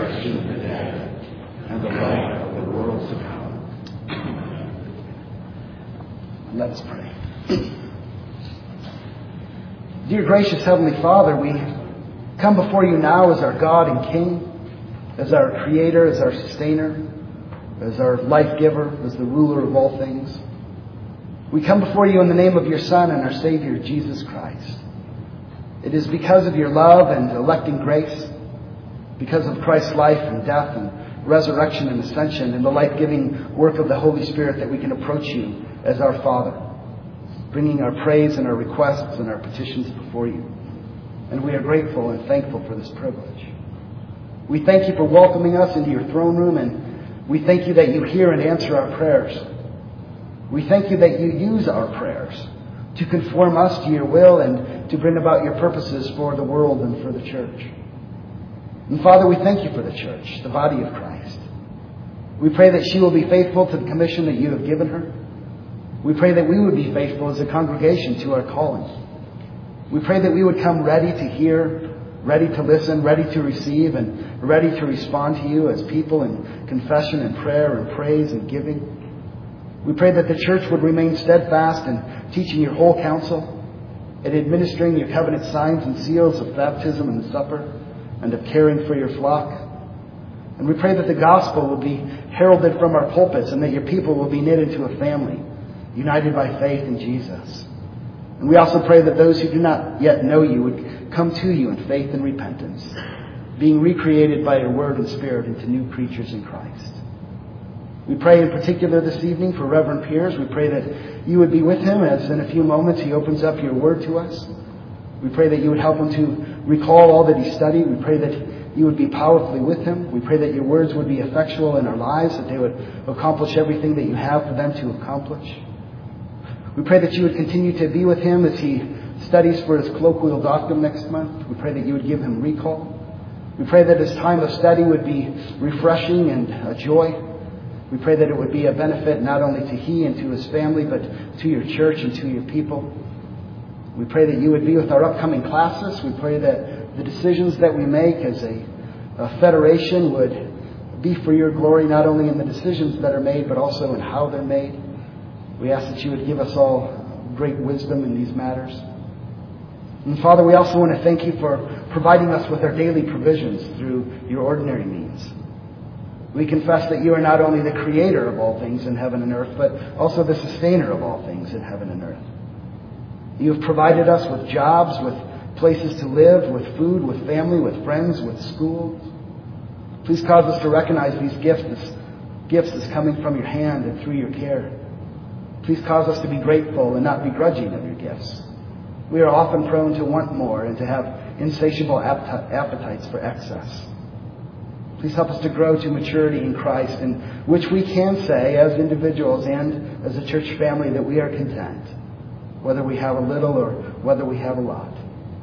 resurrection of the dead, and the life of the world to come. Let us pray. Dear gracious Heavenly Father, we come before you now as our God and King, as our Creator, as our Sustainer, as our Life Giver, as the ruler of all things. We come before you in the name of your Son and our Savior, Jesus Christ. It is because of your love and electing grace, because of Christ's life and death and resurrection and ascension and the life-giving work of the Holy Spirit that we can approach you as our Father, bringing our praise and our requests and our petitions before you. And we are grateful and thankful for this privilege. We thank you for welcoming us into your throne room, and we thank you that you hear and answer our prayers. We thank you that you use our prayers to conform us to your will and to bring about your purposes for the world and for the church. And Father, we thank you for the church, the body of Christ. We pray that she will be faithful to the commission that you have given her. We pray that we would be faithful as a congregation to our calling. We pray that we would come ready to hear, ready to listen, ready to receive, and ready to respond to you as people in confession and prayer and praise and giving. We pray that the church would remain steadfast in teaching your whole counsel and administering your covenant signs and seals of baptism and the supper and of caring for your flock. And we pray that the gospel will be heralded from our pulpits and that your people will be knit into a family, united by faith in Jesus. And we also pray that those who do not yet know you would come to you in faith and repentance, being recreated by your word and spirit into new creatures in Christ. We pray in particular this evening for Reverend Piers. We pray that you would be with him as in a few moments he opens up your word to us. We pray that you would help him to recall all that he studied. We pray that you would be powerfully with him. We pray that your words would be effectual in our lives, that they would accomplish everything that you have for them to accomplish. We pray that you would continue to be with him as he studies for his colloquial doctorate next month. We pray that you would give him recall. We pray that his time of study would be refreshing and a joy. We pray that it would be a benefit not only to he and to his family, but to your church and to your people. We pray that you would be with our upcoming classes. We pray that the decisions that we make as a federation would be for your glory, not only in the decisions that are made, but also in how they're made. We ask that you would give us all great wisdom in these matters. And Father, we also want to thank you for providing us with our daily provisions through your ordinary means. We confess that you are not only the creator of all things in heaven and earth, but also the sustainer of all things in heaven and earth. You have provided us with jobs, with places to live, with food, with family, with friends, with schools. Please cause us to recognize these gifts as coming from your hand and through your care. Please cause us to be grateful and not begrudging of your gifts. We are often prone to want more and to have insatiable appetites for excess. Please help us to grow to maturity in Christ, in which we can say as individuals and as a church family that we are content, whether we have a little or whether we have a lot.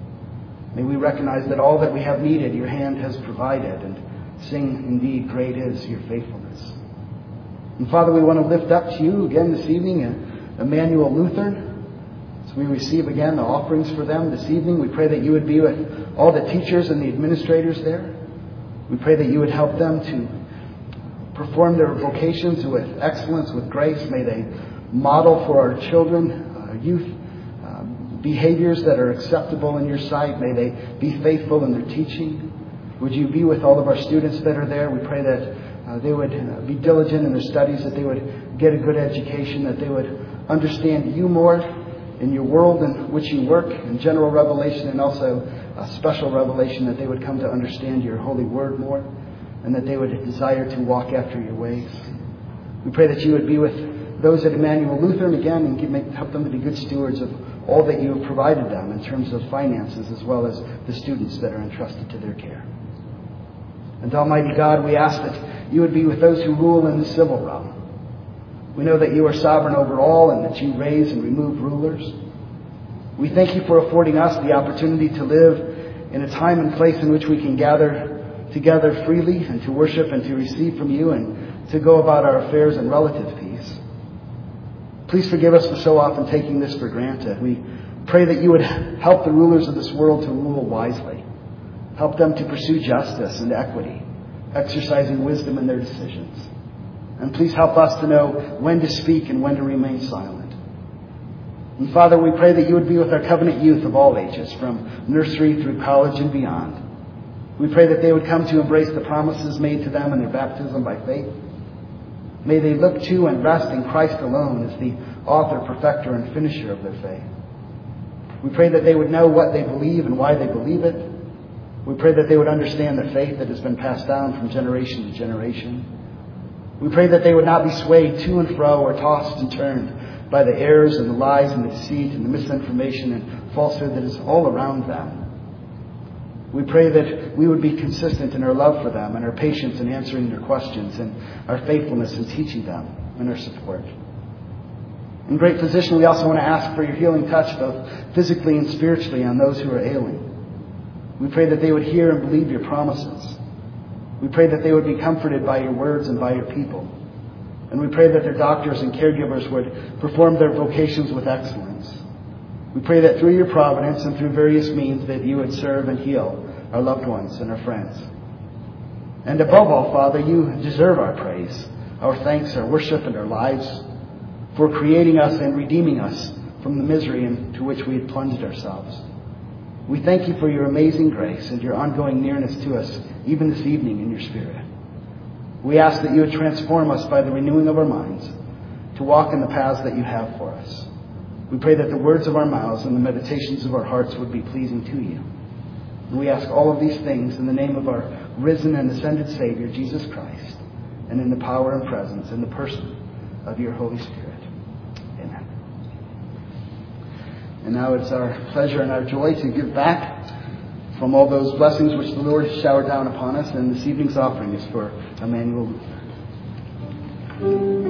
May we recognize that all that we have needed, your hand has provided, and sing, indeed, great is your faithfulness. And Father, we want to lift up to you again this evening Emmanuel Lutheran. As we receive again the offerings for them this evening, we pray that you would be with all the teachers and the administrators there. We pray that you would help them to perform their vocations with excellence, with grace. May they model for our children, our youth, behaviors that are acceptable in your sight. May they be faithful in their teaching. Would you be with all of our students that are there? We pray that they would be diligent in their studies, that they would get a good education, that they would understand you more in your world in which you work, in general revelation and also a special revelation, that they would come to understand your holy word more, and that they would desire to walk after your ways. We pray that you would be with those at Emmanuel Lutheran again and help them to be good stewards of all that you have provided them in terms of finances, as well as the students that are entrusted to their care. And Almighty God, we ask that you would be with those who rule in the civil realm. We know that you are sovereign over all and that you raise and remove rulers. We thank you for affording us the opportunity to live in a time and place in which we can gather together freely and to worship and to receive from you and to go about our affairs in relative peace. Please forgive us for so often taking this for granted. We pray that you would help the rulers of this world to rule wisely. Help them to pursue justice and equity, exercising wisdom in their decisions. And please help us to know when to speak and when to remain silent. And Father, we pray that you would be with our covenant youth of all ages, from nursery through college and beyond. We pray that they would come to embrace the promises made to them in their baptism by faith. May they look to and rest in Christ alone as the author, perfecter, and finisher of their faith. We pray that they would know what they believe and why they believe it. We pray that they would understand the faith that has been passed down from generation to generation. We pray that they would not be swayed to and fro or tossed and turned by the errors and the lies and the deceit and the misinformation and falsehood that is all around them. We pray that we would be consistent in our love for them and our patience in answering their questions and our faithfulness in teaching them and our support. And Great Physician, we also want to ask for your healing touch both physically and spiritually on those who are ailing. We pray that they would hear and believe your promises. We pray that they would be comforted by your words and by your people. And we pray that their doctors and caregivers would perform their vocations with excellence. We pray that through your providence and through various means that you would serve and heal our loved ones and our friends. And above all, Father, you deserve our praise, our thanks, our worship, and our lives for creating us and redeeming us from the misery into which we had plunged ourselves. We thank you for your amazing grace and your ongoing nearness to us, even this evening in your Spirit. We ask that you would transform us by the renewing of our minds to walk in the paths that you have for us. We pray that the words of our mouths and the meditations of our hearts would be pleasing to you. And we ask all of these things in the name of our risen and ascended Savior, Jesus Christ, and in the power and presence and the person of your Holy Spirit. Amen. And now it's our pleasure and our joy to give back from all those blessings which the Lord has showered down upon us. And this evening's offering is for Emmanuel Luther.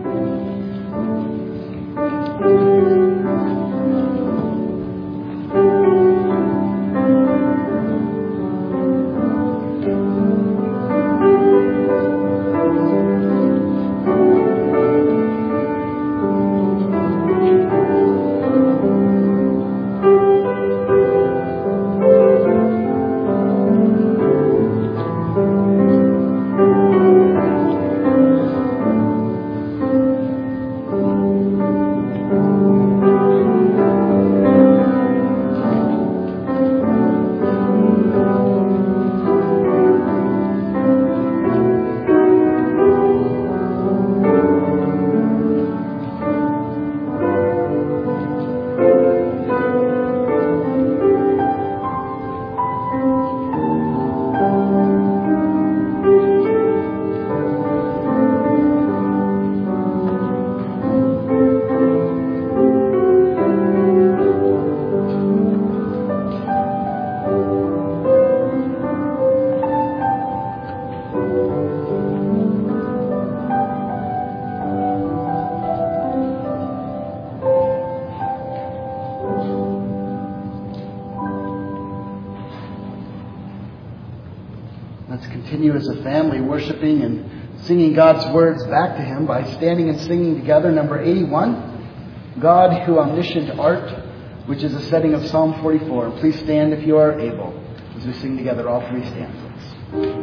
Continue as a family worshiping and singing God's words back to him by standing and singing together number 81, God who omniscient art, which is a setting of Psalm 44. Please stand if you are able as we sing together all three stanzas.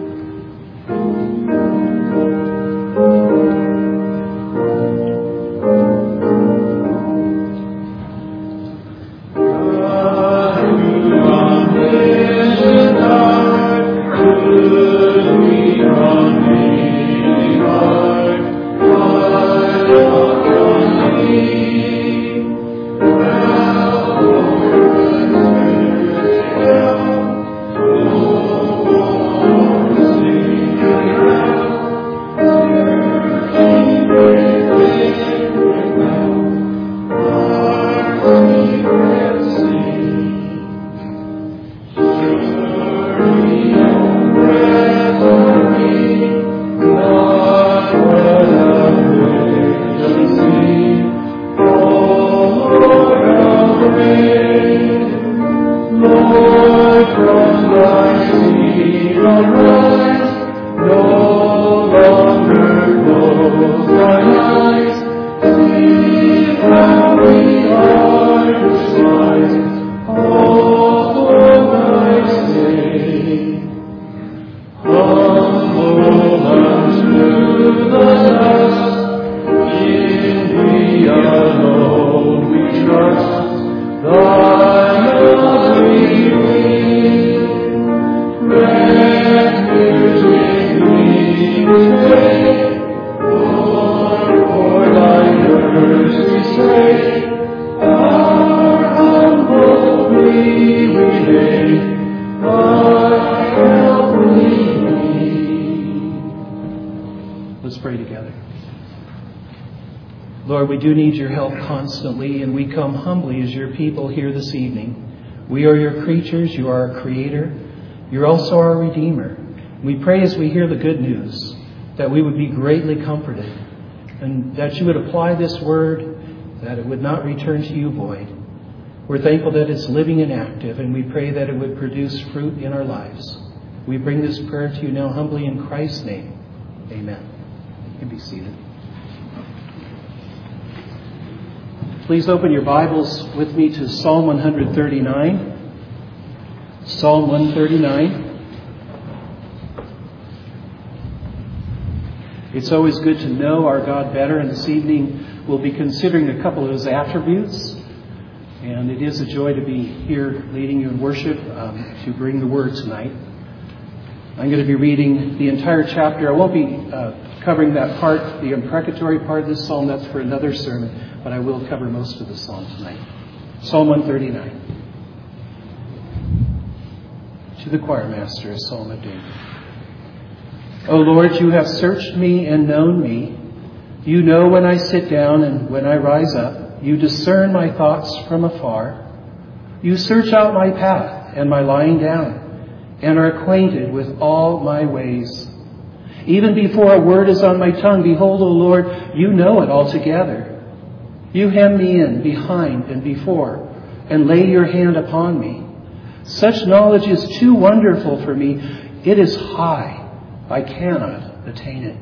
Oh, Let's pray together. Lord, we do need your help constantly, and we come humbly as your people here this evening. We are your creatures. You are our creator. You're also our redeemer. We pray as we hear the good news that we would be greatly comforted and that you would apply this word, that it would not return to you void. We're thankful that it's living and active, and we pray that it would produce fruit in our lives. We bring this prayer to you now humbly in Christ's name. Amen. You can be seated. Please open your Bibles with me to Psalm 139. Psalm 139. It's always good to know our God better, and this evening we'll be considering a couple of his attributes. And it is a joy to be here leading you in worship to bring the word tonight. I'm going to be reading the entire chapter. I won't be covering that part, the imprecatory part of this psalm. That's for another sermon, but I will cover most of the psalm tonight. Psalm 139. To the choir master, a psalm of David. O Lord, you have searched me and known me. You know when I sit down and when I rise up. You discern my thoughts from afar. You search out my path and my lying down, and are acquainted with all my ways. Even before a word is on my tongue, behold, O Lord, you know it altogether. You hem me in behind and before, and lay your hand upon me. Such knowledge is too wonderful for me. It is high. I cannot attain it.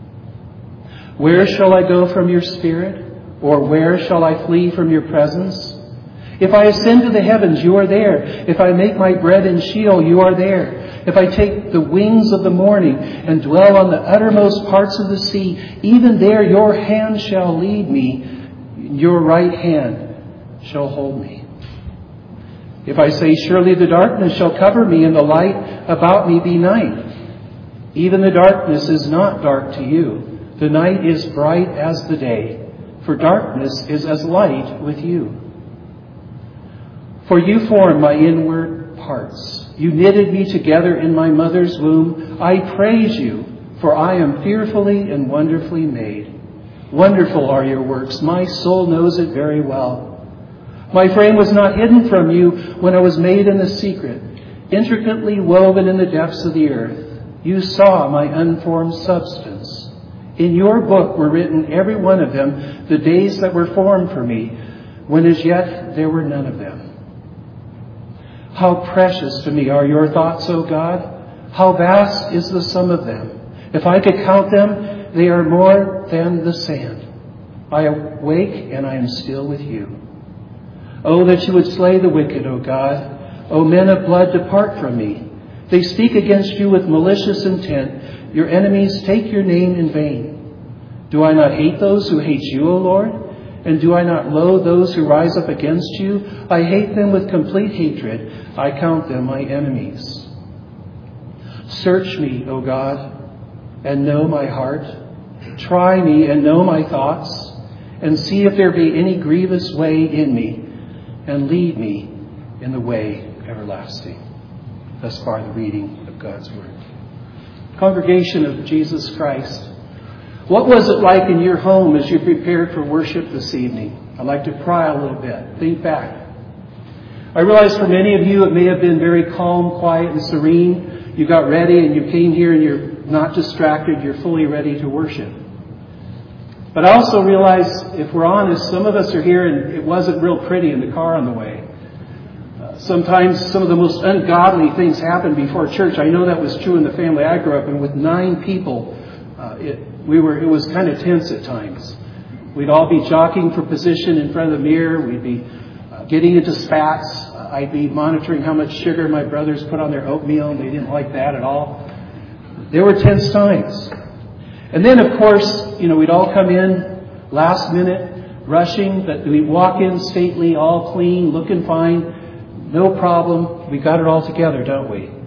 Where shall I go from your spirit? Or where shall I flee from your presence? If I ascend to the heavens, you are there. If I make my bed in Sheol, you are there. If I take the wings of the morning and dwell on the uttermost parts of the sea, even there your hand shall lead me. Your right hand shall hold me. If I say, surely the darkness shall cover me and the light about me be night. Even the darkness is not dark to you. The night is bright as the day. For darkness is as light with you. For you formed my inward parts. You knitted me together in my mother's womb. I praise you, for I am fearfully and wonderfully made. Wonderful are your works. My soul knows it very well. My frame was not hidden from you when I was made in the secret, intricately woven in the depths of the earth. You saw my unformed substance. In your book were written, every one of them, the days that were formed for me, when as yet there were none of them. How precious to me are your thoughts, O God! How vast is the sum of them! If I could count them, they are more than the sand. I awake and I am still with you. Oh, that you would slay the wicked, O God! O men of blood, depart from me. They speak against you with malicious intent. Your enemies take your name in vain. Do I not hate those who hate you, O Lord? And do I not loathe those who rise up against you? I hate them with complete hatred. I count them my enemies. Search me, O God, and know my heart. Try me and know my thoughts, and see if there be any grievous way in me, and lead me in the way everlasting. Thus far the reading of God's Word. Congregation of Jesus Christ, what was it like in your home as you prepared for worship this evening? I'd like to pry a little bit. Think back. I realize for many of you it may have been very calm, quiet, and serene. You got ready and you came here and you're not distracted. You're fully ready to worship. But I also realize, if we're honest, some of us are here and it wasn't real pretty in the car on the way. Sometimes some of the most ungodly things happen before church. I know that was true in the family I grew up in. With 9 people, it was kind of tense at times. We'd all be jockeying for position in front of the mirror. We'd be getting into spats. I'd be monitoring how much sugar my brothers put on their oatmeal. They didn't like that at all. There were tense times. And then, of course, we'd all come in last minute, rushing, but we'd walk in stately, all clean, looking fine. No problem. We got it all together, don't we?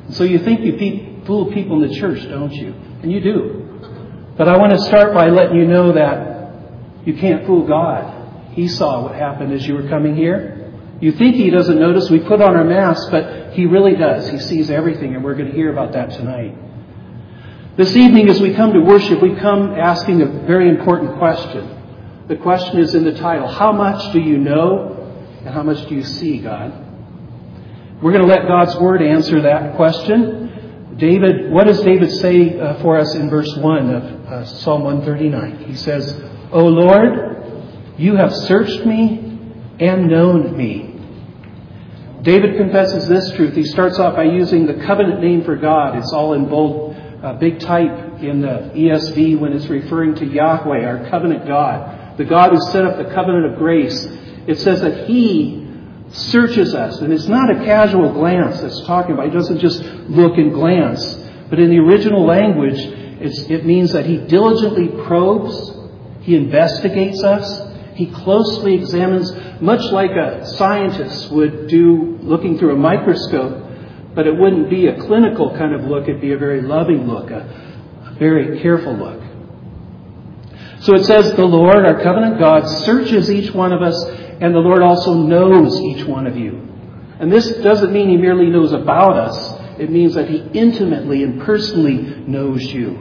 So you think you fool people in the church, don't you? And you do. But I want to start by letting you know that you can't fool God. He saw what happened as you were coming here. You think He doesn't notice. We put on our masks, but He really does. He sees everything, and we're going to hear about that tonight. This evening, as we come to worship, we come asking a very important question. The question is in the title. How much do you know, and how much do you see, God? We're going to let God's Word answer that question. What does David say for us in verse 1 of Psalm 139? He says, O Lord, you have searched me and known me. David confesses this truth. He starts off by using the covenant name for God. It's all in bold, big type in the ESV when it's referring to Yahweh, our covenant God, the God who set up the covenant of grace. It says that He searches us. And it's not a casual glance that's talking about. He doesn't just look and glance. But in the original language, it means that He diligently probes. He investigates us. He closely examines, much like a scientist would do looking through a microscope. But it wouldn't be a clinical kind of look. It'd be a very loving look, a very careful look. So it says, the Lord, our covenant God, searches each one of us, and the Lord also knows each one of you. And this doesn't mean He merely knows about us. It means that He intimately and personally knows you.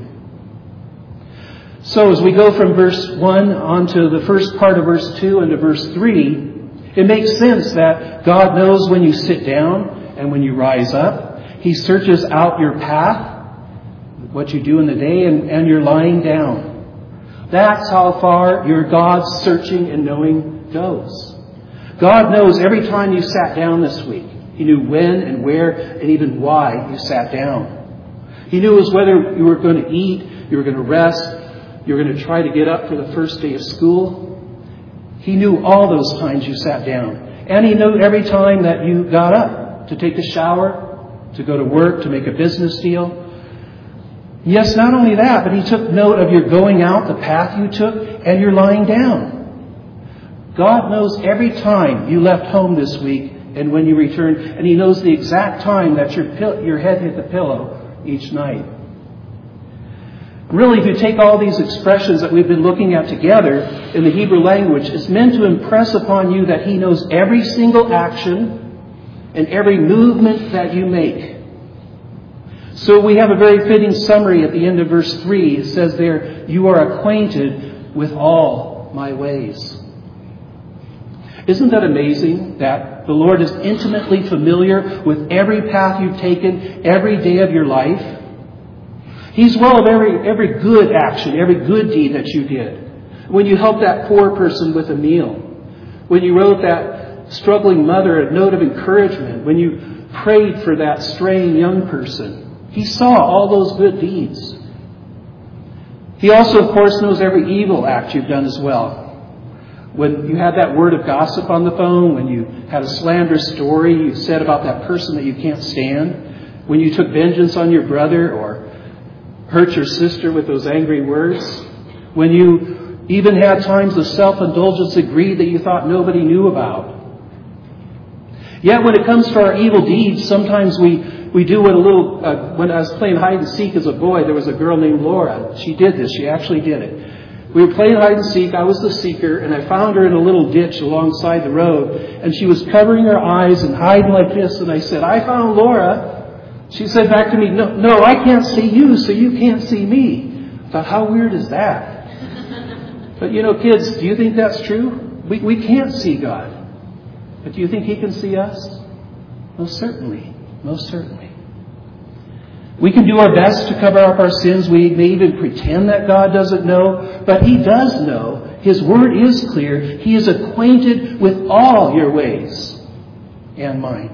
So as we go from verse 1 on to the first part of verse 2 and to verse 3, it makes sense that God knows when you sit down and when you rise up. He searches out your path, what you do in the day, and you're lying down. That's how far your God's searching and knowing goes. God knows every time you sat down this week. He knew when and where and even why you sat down. He knew whether you were going to eat, you were going to rest, you were going to try to get up for the first day of school. He knew all those times you sat down. And He knew every time that you got up to take a shower, to go to work, to make a business deal. Yes, not only that, but He took note of your going out, the path you took, and your lying down. God knows every time you left home this week and when you returned, and He knows the exact time that your head hit the pillow each night. Really, if you take all these expressions that we've been looking at together in the Hebrew language, it's meant to impress upon you that He knows every single action and every movement that you make. So we have a very fitting summary at the end of verse 3. It says there, you are acquainted with all my ways. Isn't that amazing that the Lord is intimately familiar with every path you've taken every day of your life? He's well of every good action, every good deed that you did. When you helped that poor person with a meal. When you wrote that struggling mother a note of encouragement. When you prayed for that straying young person. He saw all those good deeds. He also, of course, knows every evil act you've done as well. When you had that word of gossip on the phone, when you had a slanderous story you said about that person that you can't stand, when you took vengeance on your brother or hurt your sister with those angry words, when you even had times of self-indulgence and greed that you thought nobody knew about. Yet when it comes to our evil deeds, sometimes we do what when I was playing hide and seek as a boy, there was a girl named Laura. She did this. She actually did it. We were playing hide and seek. I was the seeker, and I found her in a little ditch alongside the road, and she was covering her eyes and hiding like this, and I said, I found Laura. She said back to me, no, I can't see you, so you can't see me. I thought, how weird is that? But kids, do you think that's true? We can't see God. But do you think He can see us? Most certainly. Most certainly. We can do our best to cover up our sins. We may even pretend that God doesn't know. But He does know. His Word is clear. He is acquainted with all your ways and mine.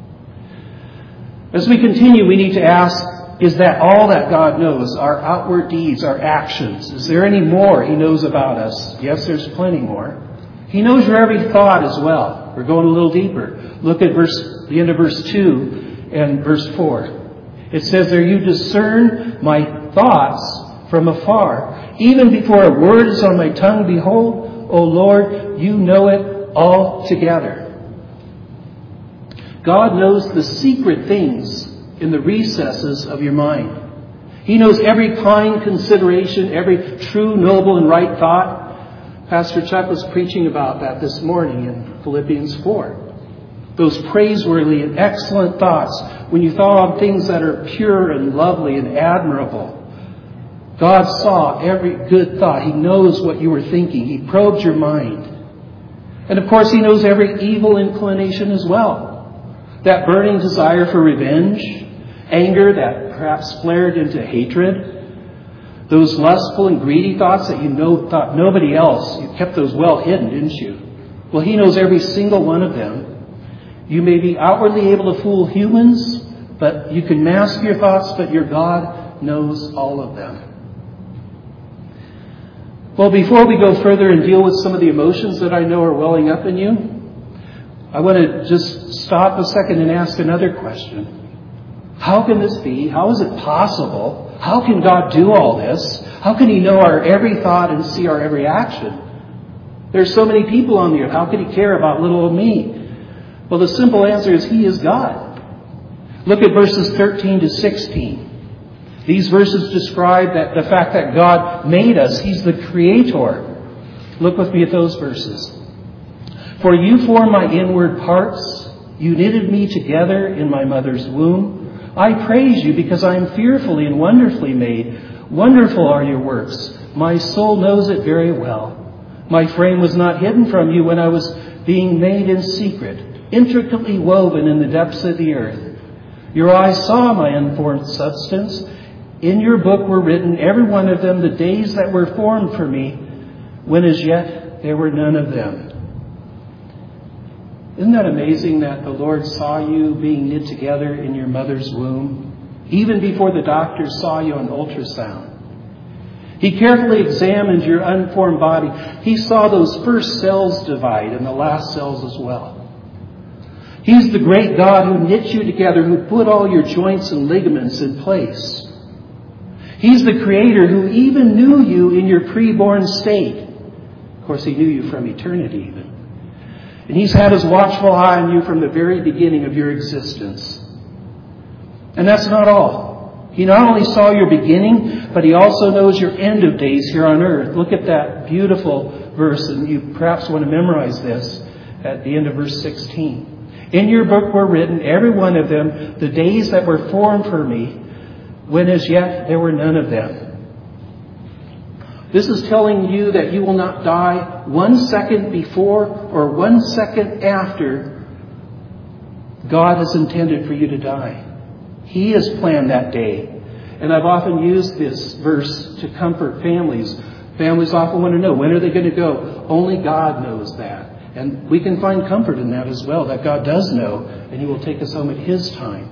As we continue, we need to ask, is that all that God knows? Our outward deeds, our actions. Is there any more He knows about us? Yes, there's plenty more. He knows your every thought as well. We're going a little deeper. Look at the end of verse 2 and verse 4. It says there, you discern my thoughts from afar. Even before a word is on my tongue, behold, O Lord, you know it all together. God knows the secret things in the recesses of your mind. He knows every kind consideration, every true, noble, and right thought. Pastor Chuck was preaching about that this morning in Philippians 4. Those praiseworthy and excellent thoughts, when you thought of things that are pure and lovely and admirable. God saw every good thought. He knows what you were thinking. He probes your mind. And of course, He knows every evil inclination as well. That burning desire for revenge, anger that perhaps flared into hatred, those lustful and greedy thoughts that thought nobody else, you kept those well hidden, didn't you? Well, He knows every single one of them. You may be outwardly able to fool humans, but you can mask your thoughts, but your God knows all of them. Well, before we go further and deal with some of the emotions that I know are welling up in you, I want to just stop a second and ask another question. How can this be? How is it possible? How can God do all this? How can He know our every thought and see our every action? There's so many people on the earth. How can He care about little old me? Well, the simple answer is He is God. Look at verses 13 to 16. These verses describe the fact that God made us. He's the Creator. Look with me at those verses. For you formed my inward parts. You knitted me together in my mother's womb. I praise you because I am fearfully and wonderfully made. Wonderful are your works. My soul knows it very well. My frame was not hidden from you when I was being made in secret, intricately woven in the depths of the earth. Your eyes saw my unformed substance. In your book were written, every one of them, the days that were formed for me, when as yet there were none of them. Isn't that amazing that the Lord saw you being knit together in your mother's womb, even before the doctors saw you on ultrasound? He carefully examined your unformed body. He saw those first cells divide and the last cells as well. He's the great God who knit you together, who put all your joints and ligaments in place. He's the Creator who even knew you in your pre-born state. Of course, He knew you from eternity even. And He's had His watchful eye on you from the very beginning of your existence. And that's not all. He not only saw your beginning, but He also knows your end of days here on earth. Look at that beautiful verse, and you perhaps want to memorize this at the end of verse 16. In your book were written, every one of them, the days that were formed for me, when as yet there were none of them. This is telling you that you will not die 1 second before or 1 second after God has intended for you to die. He has planned that day. And I've often used this verse to comfort families. Families often want to know, when are they going to go? Only God knows that. And we can find comfort in that as well, that God does know, and He will take us home at His time.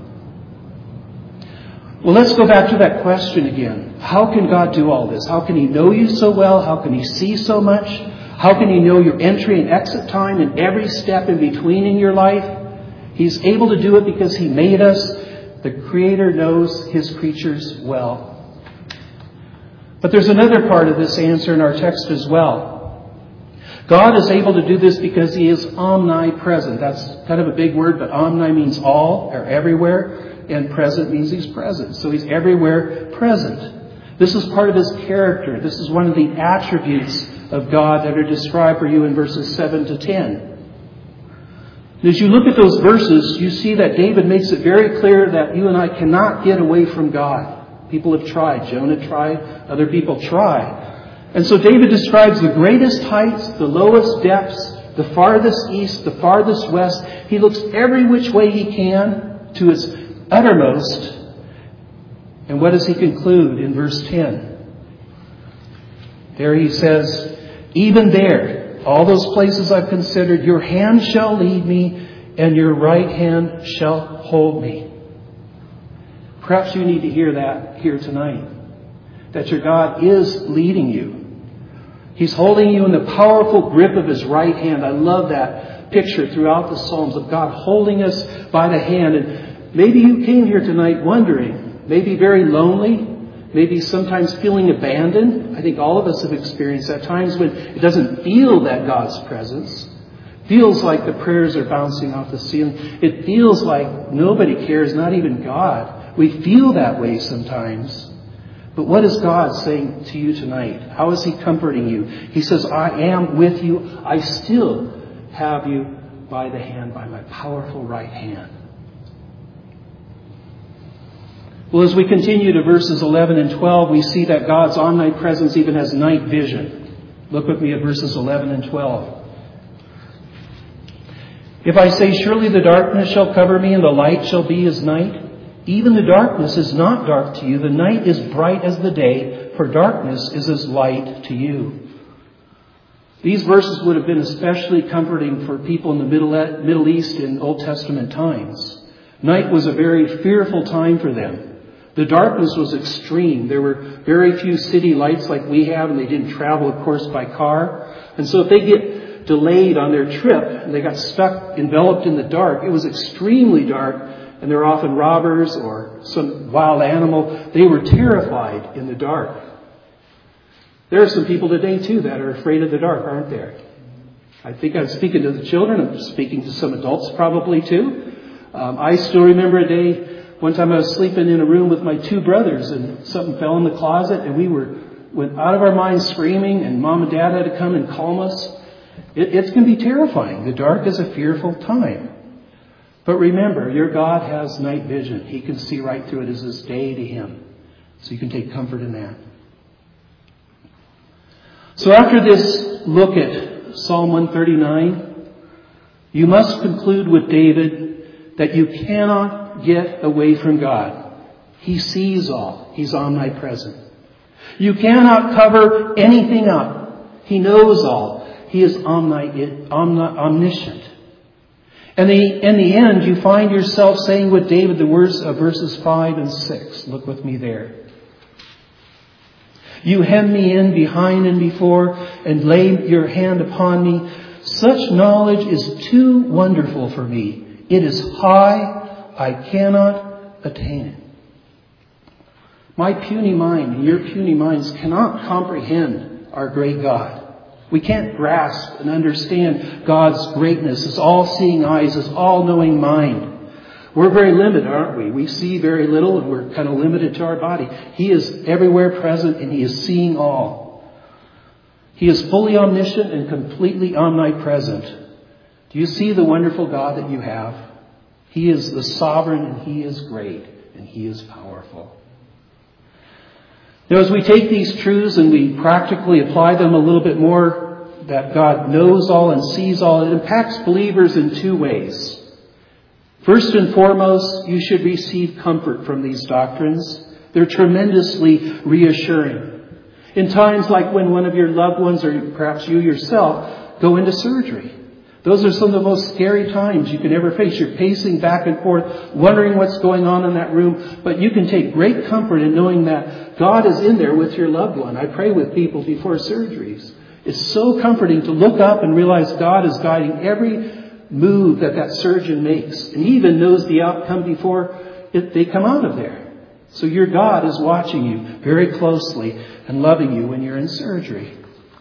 Well, let's go back to that question again. How can God do all this? How can He know you so well? How can He see so much? How can He know your entry and exit time and every step in between in your life? He's able to do it because He made us. The Creator knows His creatures well. But there's another part of this answer in our text as well. God is able to do this because He is omnipresent. That's kind of a big word, but omni means all or everywhere. And present means He's present. So He's everywhere present. This is part of His character. This is one of the attributes of God that are described for you in verses 7 to 10. As you look at those verses, you see that David makes it very clear that you and I cannot get away from God. People have tried. Jonah tried. Other people try. And so David describes the greatest heights, the lowest depths, the farthest east, the farthest west. He looks every which way he can to its uttermost. And what does he conclude in verse 10? There he says, even there, all those places I've considered, your hand shall lead me and your right hand shall hold me. Perhaps you need to hear that here tonight. That your God is leading you. He's holding you in the powerful grip of His right hand. I love that picture throughout the Psalms of God holding us by the hand. And maybe you came here tonight wondering, maybe very lonely, maybe sometimes feeling abandoned. I think all of us have experienced that, times when it doesn't feel that God's presence. It feels like the prayers are bouncing off the ceiling. It feels like nobody cares, not even God. We feel that way sometimes. But what is God saying to you tonight? How is He comforting you? He says, I am with you. I still have you by the hand, by my powerful right hand. Well, as we continue to verses 11 and 12, we see that God's omnipresence even has night vision. Look with me at verses 11 and 12. If I say, surely the darkness shall cover me and the light shall be as night, even the darkness is not dark to you. The night is bright as the day, for darkness is as light to you. These verses would have been especially comforting for people in the Middle East in Old Testament times. Night was a very fearful time for them. The darkness was extreme. There were very few city lights like we have, and they didn't travel, of course, by car. And so if they get delayed on their trip and they got stuck, enveloped in the dark, it was extremely dark, and there were often robbers or some wild animal. They were terrified in the dark. There are some people today, too, that are afraid of the dark, aren't there? I think I'm speaking to the children. I'm speaking to some adults probably, too. I still remember a day, one time I was sleeping in a room with my two brothers, and something fell in the closet, and we went out of our minds screaming, and Mom and Dad had to come and calm us. It's going to be terrifying. The dark is a fearful time. But remember, your God has night vision. He can see right through it as this day to Him. So you can take comfort in that. So after this look at Psalm 139, you must conclude with David that you cannot get away from God. He sees all. He's omnipresent. You cannot cover anything up. He knows all. He is omniscient. And in the end, you find yourself saying with David the words of verses 5 and 6. Look with me there. You hem me in behind and before, and lay your hand upon me. Such knowledge is too wonderful for me. It is high. I cannot attain it. My puny mind and your puny minds cannot comprehend our great God. We can't grasp and understand God's greatness, His all-seeing eyes, His all-knowing mind. We're very limited, aren't we? We see very little, and we're kind of limited to our body. He is everywhere present, and He is seeing all. He is fully omniscient and completely omnipresent. Do you see the wonderful God that you have? He is the sovereign, and He is great, and He is powerful. Now, as we take these truths and we practically apply them a little bit more, that God knows all and sees all, it impacts believers in two ways. First and foremost, you should receive comfort from these doctrines. They're tremendously reassuring. In times like when one of your loved ones, or perhaps you yourself, go into surgery. Those are some of the most scary times you can ever face. You're pacing back and forth, wondering what's going on in that room. But you can take great comfort in knowing that God is in there with your loved one. I pray with people before surgeries. It's so comforting to look up and realize God is guiding every move that surgeon makes. And He even knows the outcome before they come out of there. So your God is watching you very closely and loving you when you're in surgery.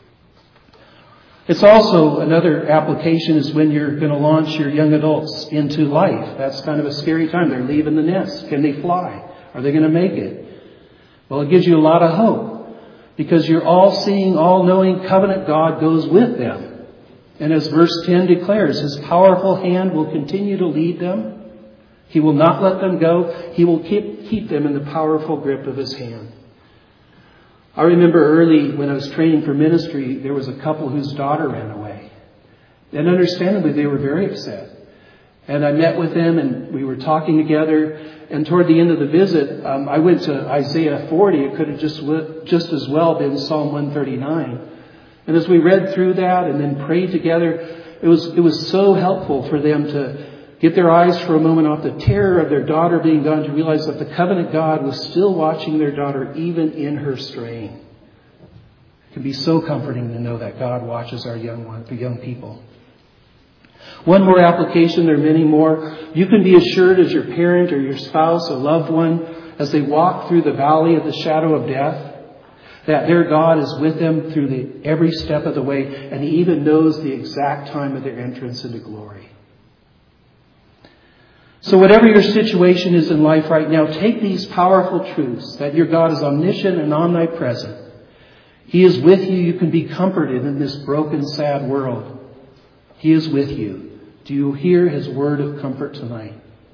It's also another application is when you're going to launch your young adults into life. That's kind of a scary time. They're leaving the nest. Can they fly? Are they going to make it? Well, it gives you a lot of hope because your all-seeing, all-knowing covenant God goes with them. And as verse 10 declares, His powerful hand will continue to lead them. He will not let them go. He will keep them in the powerful grip of His hand. I remember early when I was training for ministry, there was a couple whose daughter ran away. And understandably, they were very upset. And I met with them and we were talking together. And toward the end of the visit, I went to Isaiah 40. It could have just as well been Psalm 139. And as we read through that and then prayed together, it was so helpful for them to get their eyes for a moment off the terror of their daughter being gone to realize that the covenant God was still watching their daughter even in her straying. It can be so comforting to know that God watches our young people. One more application, there are many more. You can be assured as your parent or your spouse or loved one as they walk through the valley of the shadow of death that their God is with them through every step of the way, and He even knows the exact time of their entrance into glory. So whatever your situation is in life right now, take these powerful truths that your God is omniscient and omnipresent. He is with you. You can be comforted in this broken, sad world. He is with you. Do you hear His word of comfort tonight?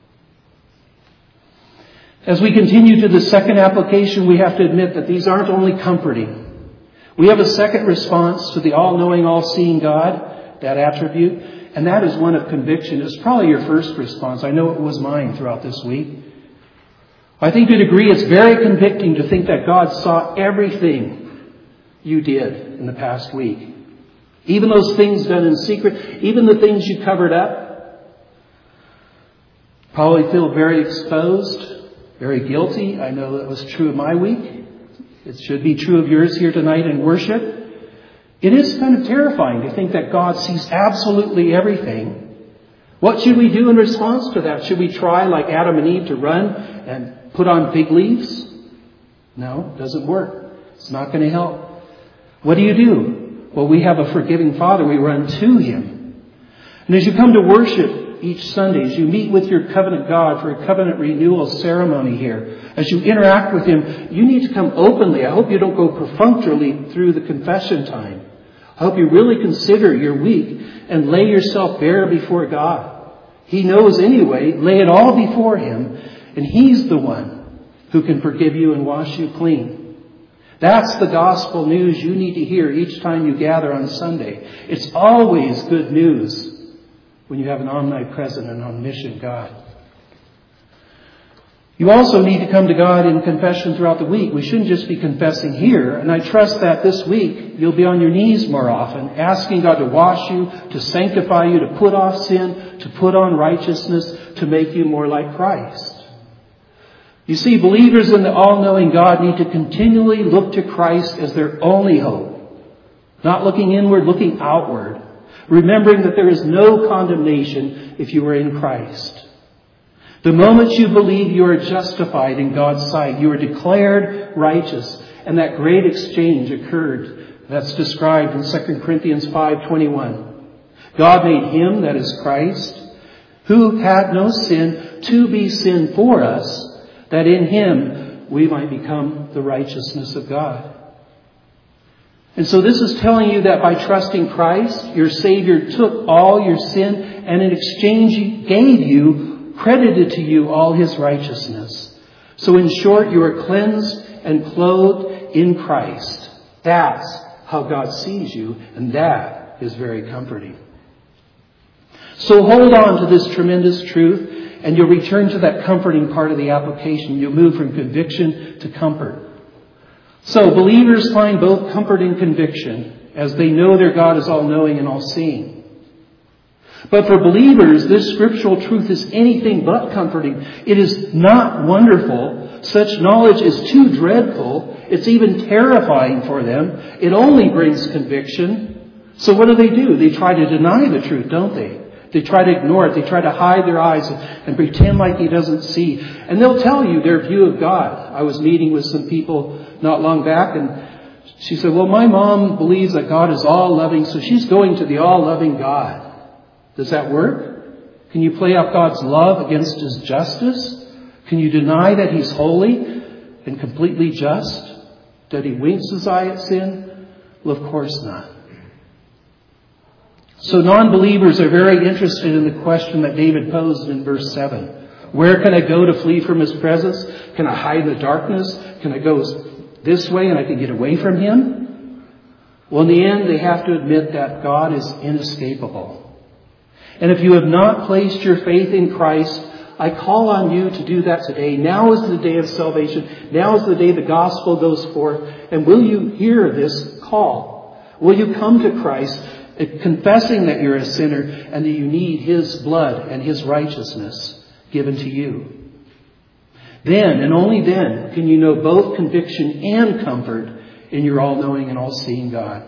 As we continue to the second application, we have to admit that these aren't only comforting. We have a second response to the all-knowing, all-seeing God, that attribute, and that is one of conviction. It's probably your first response. I know it was mine throughout this week. I think you'd agree it's very convicting to think that God saw everything you did in the past week. Even those things done in secret, even the things you covered up. Probably feel very exposed, very guilty. I know that was true of my week. It should be true of yours here tonight in worship. It is kind of terrifying to think that God sees absolutely everything. What should we do in response to that? Should we try, like Adam and Eve, to run and put on fig leaves? No, it doesn't work. It's not going to help. What do? Well, we have a forgiving Father. We run to Him. And as you come to worship each Sunday, as you meet with your covenant God for a covenant renewal ceremony here, as you interact with Him, you need to come openly. I hope you don't go perfunctorily through the confession time. I hope you really consider your week and lay yourself bare before God. He knows anyway. Lay it all before Him, and He's the one who can forgive you and wash you clean. That's the gospel news you need to hear each time you gather on Sunday. It's always good news when you have an omnipresent and omniscient God. You also need to come to God in confession throughout the week. We shouldn't just be confessing here. And I trust that this week you'll be on your knees more often, asking God to wash you, to sanctify you, to put off sin, to put on righteousness, to make you more like Christ. You see, believers in the all-knowing God need to continually look to Christ as their only hope. Not looking inward, looking outward. Remembering that there is no condemnation if you are in Christ. The moment you believe you are justified in God's sight, you are declared righteous. And that great exchange occurred. That's described in 2 Corinthians 5:21. God made Him, that is Christ, who had no sin, to be sin for us, that in Him we might become the righteousness of God. And so this is telling you that by trusting Christ, your Savior took all your sin and in exchange gave you, credited to you all His righteousness. So in short, you are cleansed and clothed in Christ. That's how God sees you, and that is very comforting. So hold on to this tremendous truth, and you'll return to that comforting part of the application. You'll move from conviction to comfort. So believers find both comfort and conviction as they know their God is all-knowing and all-seeing. But for believers, this scriptural truth is anything but comforting. It is not wonderful. Such knowledge is too dreadful. It's even terrifying for them. It only brings conviction. So what do? They try to deny the truth, don't they? They try to ignore it. They try to hide their eyes and pretend like He doesn't see. And they'll tell you their view of God. I was meeting with some people not long back, and she said, well, my mom believes that God is all-loving, so she's going to the all-loving God. Does that work? Can you play out God's love against His justice? Can you deny that He's holy and completely just? That He winks His eye at sin? Well, of course not. So non-believers are very interested in the question that David posed in verse 7. Where can I go to flee from His presence? Can I hide in the darkness? Can I go this way and I can get away from Him? Well, in the end, they have to admit that God is inescapable. And if you have not placed your faith in Christ, I call on you to do that today. Now is the day of salvation. Now is the day the gospel goes forth. And will you hear this call? Will you come to Christ, confessing that you're a sinner and that you need His blood and His righteousness given to you? Then, and only then, can you know both conviction and comfort in your all-knowing and all-seeing God.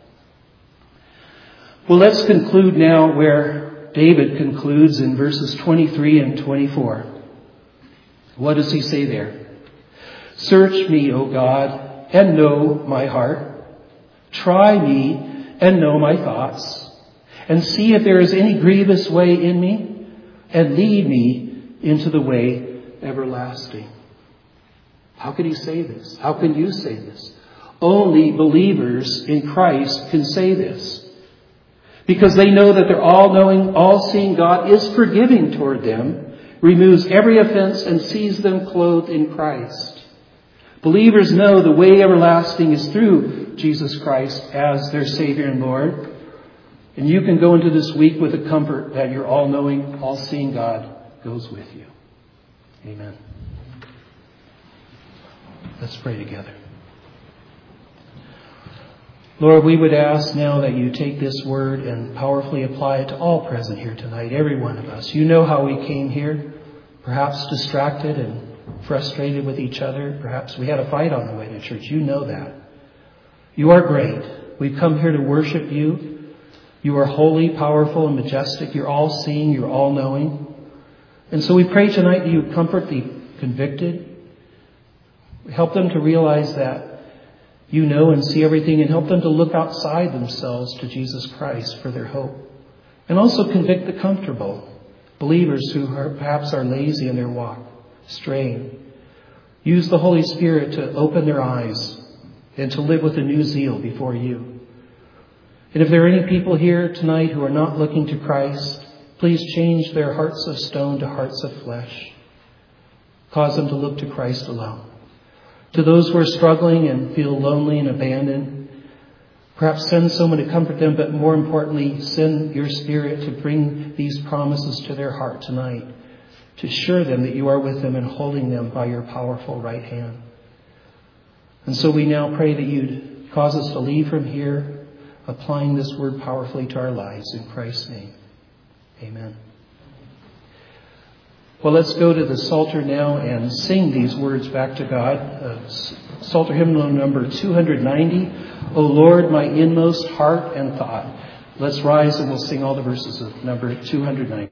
Well, let's conclude now where David concludes in verses 23 and 24. What does he say there? Search me, O God, and know my heart. Try me and know my thoughts. And see if there is any grievous way in me, and lead me into the way everlasting. How could he say this? How can you say this? Only believers in Christ can say this. Because they know that their all-knowing, all-seeing God is forgiving toward them, removes every offense, and sees them clothed in Christ. Believers know the way everlasting is through Jesus Christ as their Savior and Lord. And you can go into this week with the comfort that your all-knowing, all-seeing God goes with you. Amen. Let's pray together. Lord, we would ask now that you take this word and powerfully apply it to all present here tonight, every one of us. You know how we came here, perhaps distracted and frustrated with each other. Perhaps we had a fight on the way to church. You know that. You are great. We've come here to worship you. You are holy, powerful, and majestic. You're all-seeing. You're all-knowing. And so we pray tonight that you comfort the convicted. Help them to realize that you know and see everything, and help them to look outside themselves to Jesus Christ for their hope. And also convict the comfortable, believers who perhaps are lazy in their walk, straying. Use the Holy Spirit to open their eyes and to live with a new zeal before you. And if there are any people here tonight who are not looking to Christ, please change their hearts of stone to hearts of flesh. Cause them to look to Christ alone. To those who are struggling and feel lonely and abandoned, perhaps send someone to comfort them, but more importantly, send your Spirit to bring these promises to their heart tonight, to assure them that you are with them and holding them by your powerful right hand. And so we now pray that you'd cause us to leave from here, applying this word powerfully to our lives. In Christ's name, amen. Well, let's go to the Psalter now and sing these words back to God. Psalter hymnal number 290, O Lord, my inmost heart and thought. Let's rise and we'll sing all the verses of number 290.